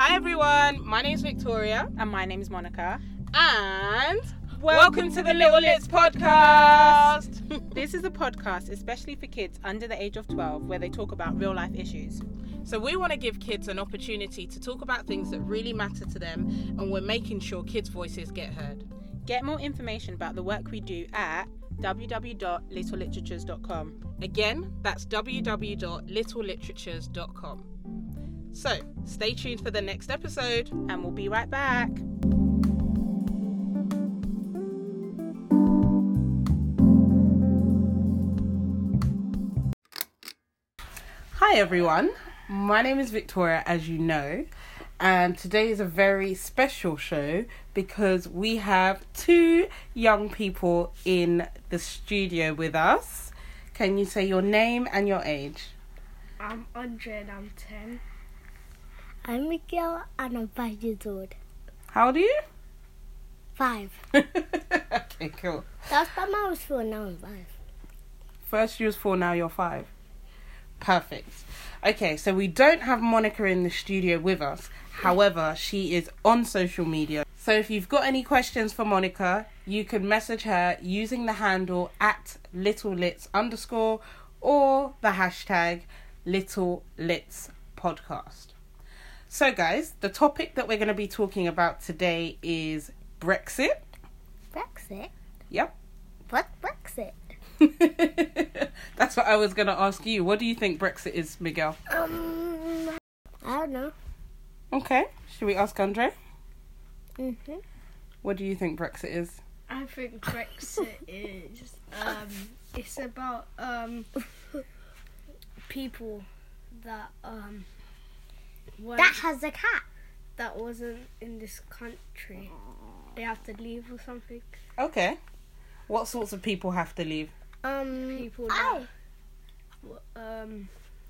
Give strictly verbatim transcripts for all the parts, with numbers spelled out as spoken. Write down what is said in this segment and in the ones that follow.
Hi everyone, my name's Victoria. And my name's Monica. And welcome, welcome to the Little Lits podcast. This is a podcast especially for kids under the age of twelve where they talk about real life issues. So we want to give kids an opportunity to talk about things that really matter to them, and we're making sure kids' voices get heard. Get more information about the work we do at w w w dot little literatures dot com. Again, that's w w w dot little literatures dot com. So, stay tuned for the next episode, and we'll be right back. Hi everyone, my name is Victoria, as you know, and today is a very special show because we have two young people in the studio with us. Can you say your name and your age? I'm Andre and I'm ten. I'm Miguel and I'm five years old. How old are you? Five. Okay, cool. Last time I was four, now I'm five. First you was four, now you're five. Perfect. Okay, so we don't have Monica in the studio with us. However, she is on social media. So if you've got any questions for Monica, you can message her using the handle at littlelits underscore or the hashtag littlelitspodcast. So guys, the topic that we're going to be talking about today is Brexit. Brexit? Yep. What Brexit? That's what I was going to ask you. What do you think Brexit is, Miguel? Um, I don't know. Okay. Should we ask Andre? Mm-hmm. What do you think Brexit is? I think Brexit is, um, it's about, um, people that, um, weren't, That has a cat. that wasn't in this country. They have to leave or something. Okay. What sorts of people have to leave? Um, People I. that, um,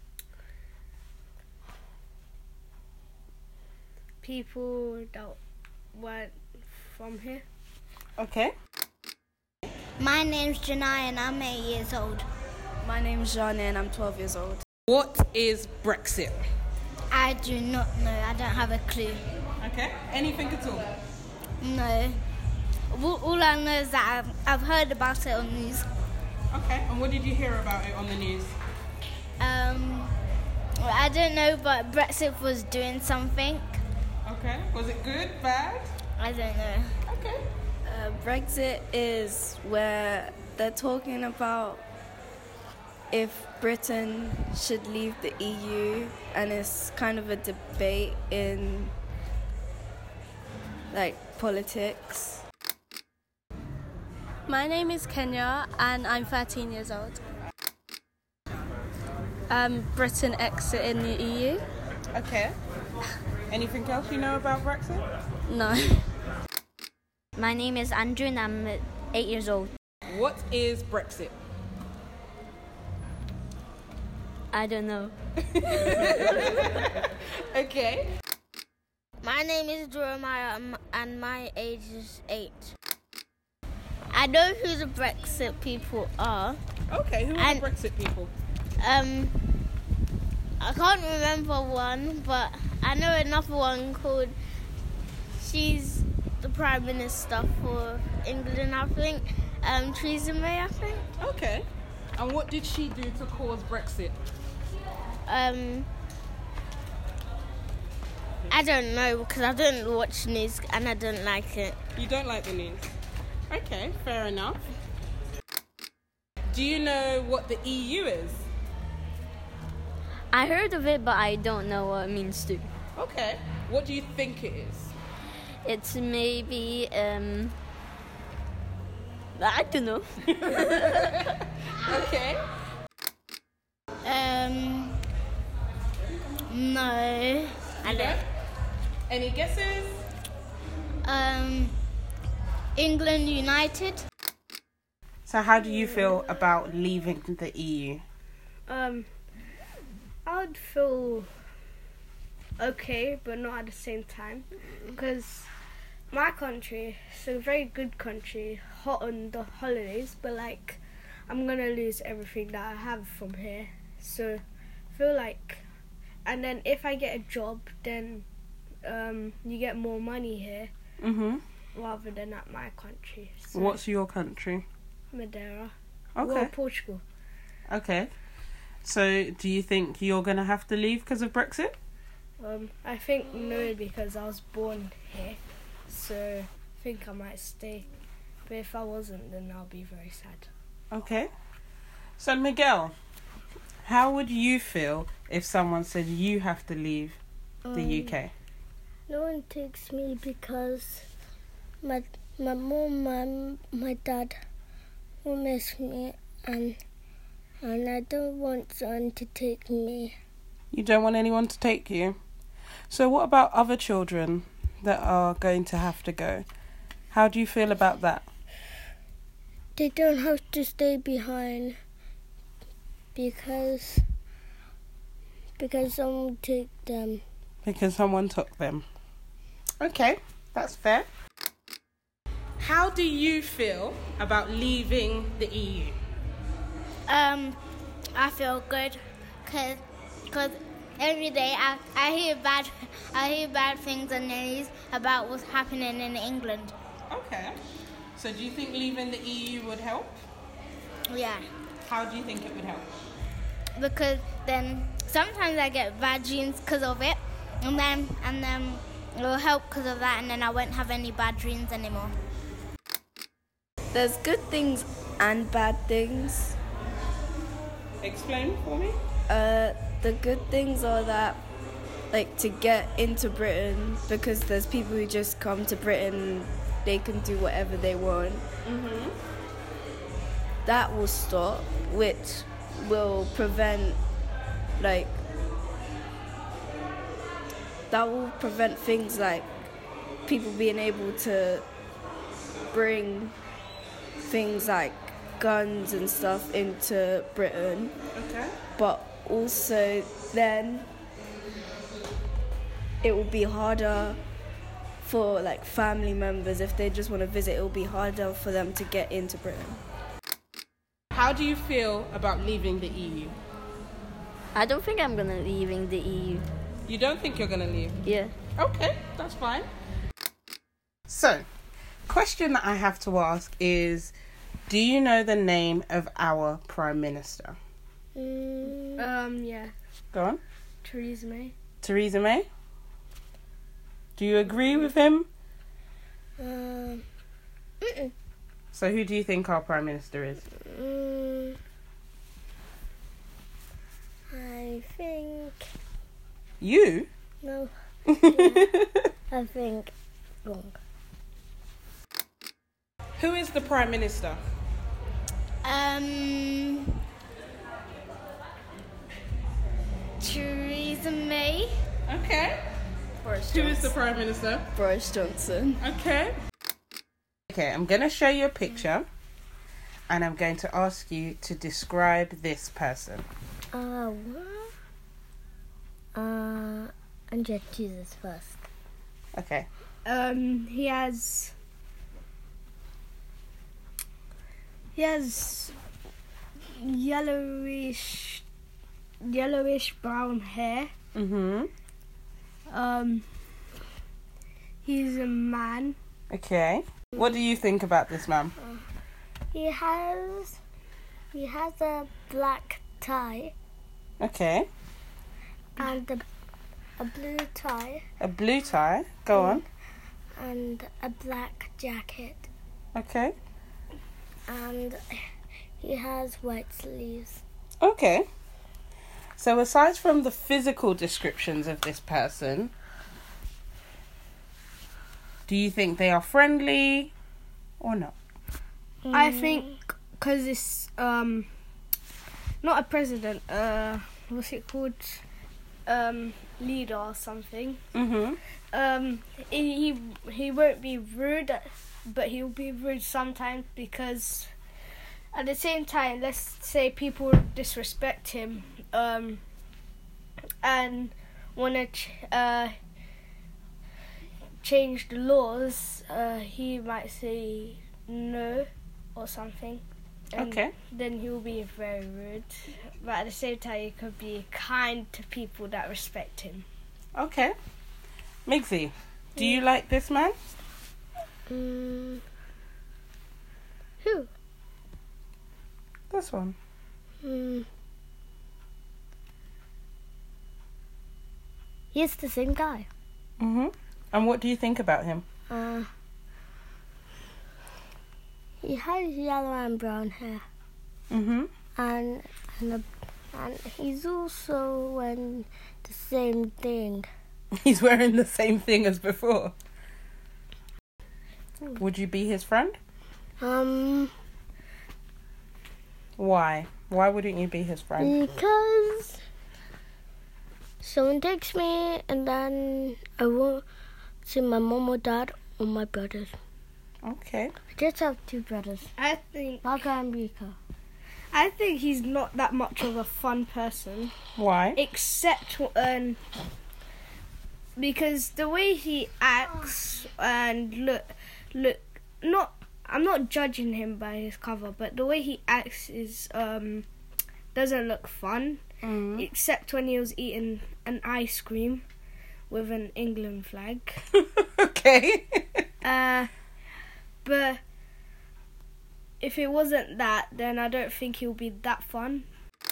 people that weren't from here. Okay. My name's Janai and I'm eight years old. My name's Jana and I'm twelve years old. What is Brexit? I do not know. I don't have a clue. Okay. Anything at all? No. All, all I know is that I've, I've heard about it on news. Okay. And what did you hear about it on the news? Um, I don't know, but Brexit was doing something. Okay. Was it good, bad? I don't know. Okay. Uh, Brexit is where they're talking about if Britain should leave the E U, and it's kind of a debate in like politics. My name is Kenya and I'm thirteen years old. Um, Britain exiting the E U? Okay. Anything else you know about Brexit? No. My name is Andrew and I'm eight years old. What is Brexit? I don't know. Okay. My name is Jeremiah and my age is eight. I know who the Brexit people are. Okay, who are And- the Brexit people? Um, I can't remember one, but I know another one called. She's the Prime Minister for England, I think. Um, Theresa May, I think. Okay. And what did she do to cause Brexit? Um, I don't know because I don't watch news and I don't like it. You don't like the news? Okay, fair enough. Do you know what the E U is? I heard of it, but I don't know what it means to. Okay. What do you think it is? It's maybe, um... I don't know. Okay. Um, no. I You know? Any guesses? Um, England United. So how do you feel about leaving the E U? Um, I would feel okay, but not at the same time, because my country is a very good country, hot on the holidays, but like I'm gonna lose everything that I have from here. So I feel like, and then if I get a job, then um, you get more money here Mhm. rather than at my country. So What's your country? Madeira? Okay. Well, Portugal. Okay. So, do you think you're going to have to leave because of Brexit? Um, I think no, because I was born here, so I think I might stay. But if I wasn't, then I'll be very sad. Okay. So, Miguel, how would you feel if someone said you have to leave the Um, U K? No one takes me because my my mom and my dad will miss me, and and I don't want someone to take me. You don't want anyone to take you? So, what about other children that are going to have to go? How do you feel about that? They don't have to stay behind because because someone will take them. Because someone took them. Okay, that's fair. How do you feel about leaving the E U? Um, I feel good because cause every day I, I hear bad I hear bad things on the news about what's happening in England. Okay. So do you think leaving the E U would help? Yeah, How do you think it would help? because then sometimes I get bad dreams because of it, and then and then it will help because of that, and then I won't have any bad dreams anymore. There's good things and bad things. Explain for me. Uh, the good things are that, like, to get into Britain, because there's people who just come to Britain, they can do whatever they want. Mm-hmm. That will stop, which will prevent, like, that will prevent things like people being able to bring things like guns and stuff into Britain. Okay. But also then it will be harder for like family members, if they just want to visit, it will be harder for them to get into Britain. How do you feel about leaving the E U? I don't think I'm gonna leaving the E U. You don't think you're going to leave? Yeah. Okay, that's fine. So, question that I have to ask is, do you know the name of our Prime Minister? Mm, Um, yeah, Go on. Theresa May. Theresa May? Do you agree with him? um, So who do you think our Prime Minister is? mm, I think You? no. I think wrong. Who is the Prime Minister? Um, Theresa May. Okay. Boris Who is the Prime Minister? Boris Johnson. Okay. Okay, I'm going to show you a picture and I'm going to ask you to describe this person. Uh, what? Uh, I'm just Jesus first. Okay. Um, he has he has yellowish yellowish brown hair. Mm-hmm. Um, he's a man. Okay. What do you think about this man? He has he has a black tie Okay. and a, a blue tie A blue tie. Go on. and a black jacket, Okay. and he has white sleeves. Okay. So aside from the physical descriptions of this person, do you think they are friendly or not? I think because it's um not a president. Uh, what's it called? Um, leader or something. Mm-hmm. Um, he he he won't be rude, but he'll be rude sometimes because at the same time, let's say people disrespect him, um, and want to ch- uh, change the laws, uh, he might say no or something. And Okay. then he'll be very rude, but at the same time, he could be kind to people that respect him. Okay. Migsy, do you like this man? Mm. Who? This one. Mm. He's the same guy. Mhm. And what do you think about him? Uh, he has yellow and brown hair, Mhm. and and, a, and he's also wearing the same thing. He's wearing the same thing as before. Would you be his friend? Um, Why? Why wouldn't you be his friend? because someone takes me, and then I won't see my mom or dad or my brothers. Okay. I just have two brothers, I think Marco and Rico. I think he's not that much of a fun person, Why? except um, because the way he acts and look, look, not. I'm not judging him by his cover, but the way he acts is um doesn't look fun. Mm. Except when he was eating an ice cream with an England flag. Okay. Uh, but if it wasn't that, then I don't think he'll be that fun.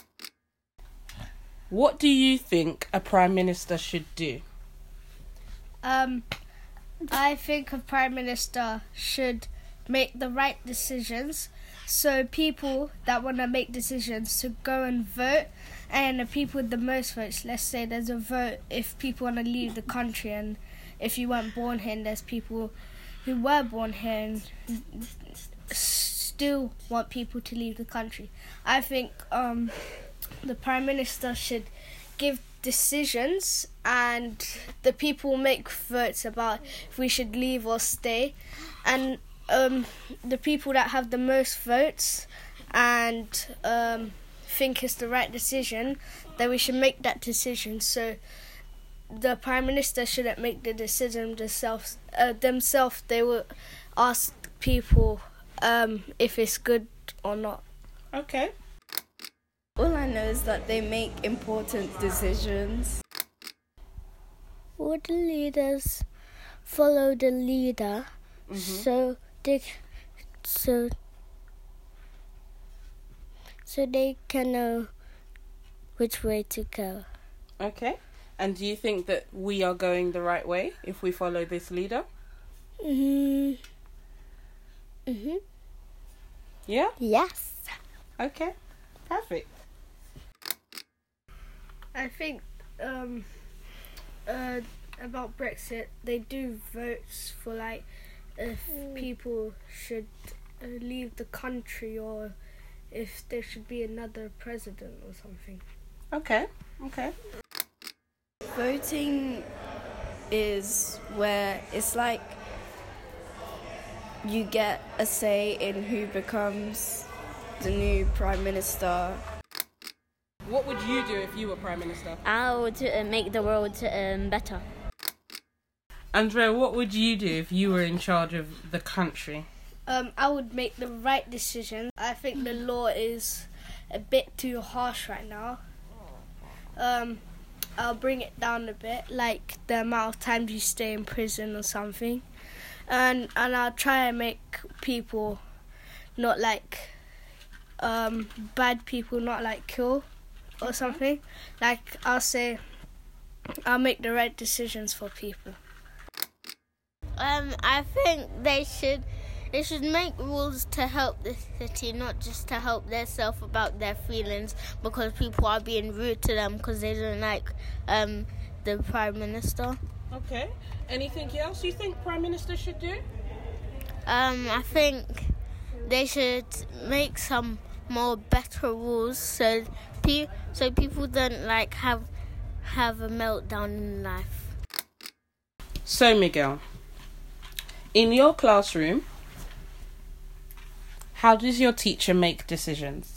What do you think a prime minister should do? Um, I think a prime minister should make the right decisions, so people that want to make decisions to go and vote, and the people with the most votes, let's say there's a vote if people want to leave the country, and if you weren't born here, and there's people who were born here and still want people to leave the country. I think um, the prime minister should give decisions, and the people make votes about if we should leave or stay, and um, the people that have the most votes and um, think it's the right decision, then we should make that decision. So the prime minister shouldn't make the decision themselves. Uh, themselves, they will ask people um, if it's good or not. Okay. All I know is that they make important decisions. All the leaders follow the leader, Mhm. so they so so they can know which way to go. Okay. And do you think that we are going the right way if we follow this leader? Mhm. Mhm. Yeah? Yes. Okay. Perfect. I think um, uh, about Brexit, they do votes for like if people should uh, leave the country or if there should be another president or something. Okay. Okay. Voting is where it's like you get a say in who becomes the new prime minister. What would you do if you were prime minister? I would uh, make the world um, better. Andrea, what would you do if you were in charge of the country? Um, I would make the right decision. I think the law is a bit too harsh right now. Um, I'll bring it down a bit, like the amount of times you stay in prison or something. And and I'll try and make people not like um, bad people, not like kill or something. Like I'll say, I'll make the right decisions for people. Um, I think they should they should make rules to help the city, not just to help themselves about their feelings, because people are being rude to them because they don't like um the prime minister. Okay. Anything else you think prime minister should do? Um, I think they should make some more better rules so pe- so people don't like have have a meltdown in life. So, Miguel, in your classroom, how does your teacher make decisions?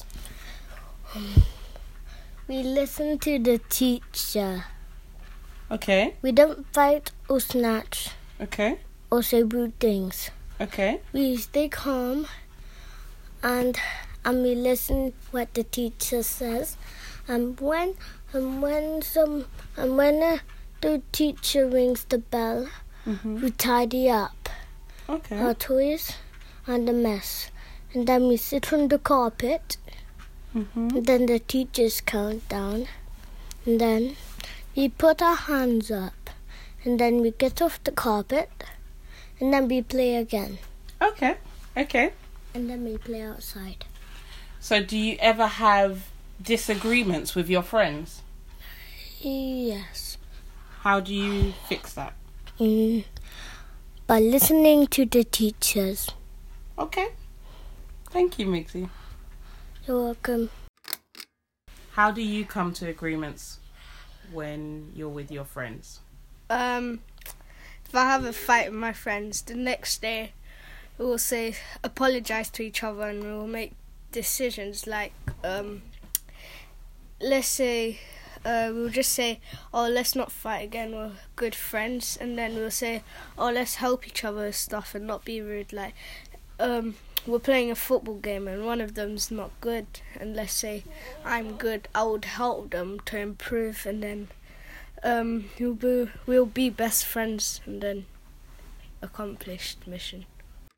We listen to the teacher. Okay. We don't fight or snatch Okay. or say rude things. Okay. We stay calm and and we listen what the teacher says. And when and when some and when uh, the teacher rings the bell, Mm-hmm. we tidy up Okay. our toys and the mess. And then we sit on the carpet. Mm-hmm. And then the teachers count down. And then we put our hands up. And then we get off the carpet. And then we play again. Okay. Okay. And then we play outside. So do you ever have disagreements with your friends? Yes. How do you fix that? Mm, by listening to the teachers. Okay. Thank you, Mixie. You're welcome. How do you come to agreements when you're with your friends? Um, if I have a fight with my friends, the next day we will say apologise to each other and we will make decisions like, um, let's say, uh, we'll just say, oh, let's not fight again, we're good friends, and then we'll say, oh, let's help each other with stuff and not be rude, like, um, we're playing a football game and one of them's not good, and let's say I'm good, I would help them to improve, and then um, we'll be, we'll be best friends, and then accomplished mission.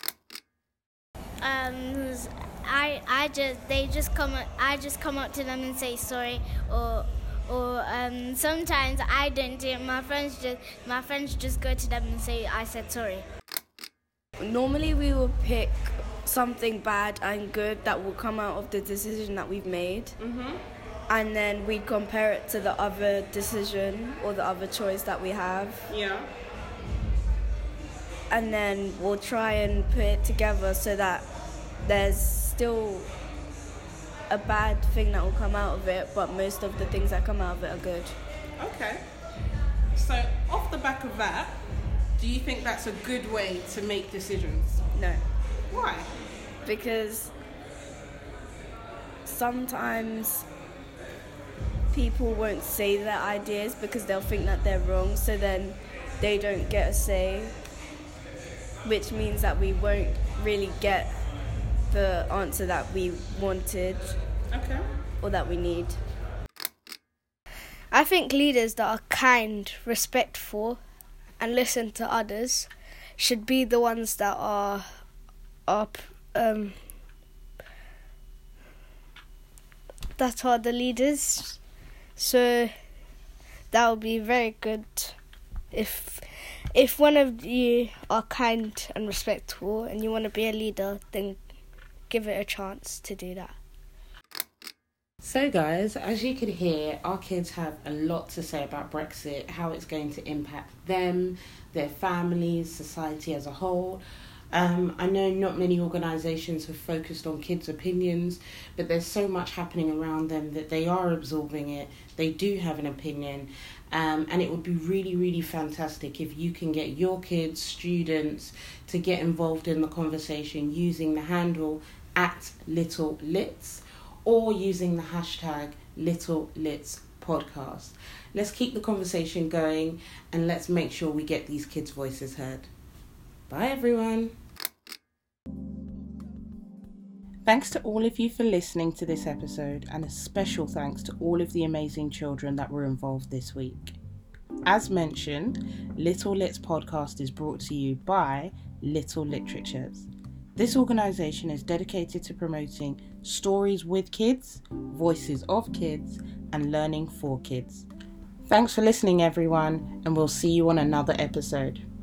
Um, I I just they just come up, I just come up to them and say sorry, or or um, sometimes I don't do it. My friends just my friends just go to them and say I said sorry. Normally we will pick something bad and good that will come out of the decision that we've made. Mm-hmm. And then we compare it to the other decision or the other choice that we have. Yeah. And then we'll try and put it together so that there's still a bad thing that will come out of it, but most of the things that come out of it are good. Okay. So, off the back of that, do you think that's a good way to make decisions? No, Why? because sometimes people won't say their ideas because they'll think that they're wrong, so then they don't get a say, which means that we won't really get the answer that we wanted Okay. or that we need. I think leaders that are kind, respectful, and listen to others should be the ones that are are um that are the leaders. So that would be very good if if one of you are kind and respectful and you want to be a leader, then give it a chance to do that. So guys, as you can hear, our kids have a lot to say about Brexit, how it's going to impact them, their families, society as a whole. Um, I know not many organisations have focused on kids' opinions, but there's so much happening around them that they are absorbing it. They do have an opinion, um, and it would be really, really fantastic if you can get your kids, students, to get involved in the conversation using the handle at Little Lits, or using the hashtag Little Lits Podcast. Let's keep the conversation going and let's make sure we get these kids' voices heard. Bye everyone. Thanks to all of you for listening to this episode, and a special thanks to all of the amazing children that were involved this week. As mentioned, Little Lits Podcast is brought to you by Little Literatures. This organisation is dedicated to promoting stories with kids, voices of kids, and learning for kids. Thanks for listening, everyone, and we'll see you on another episode.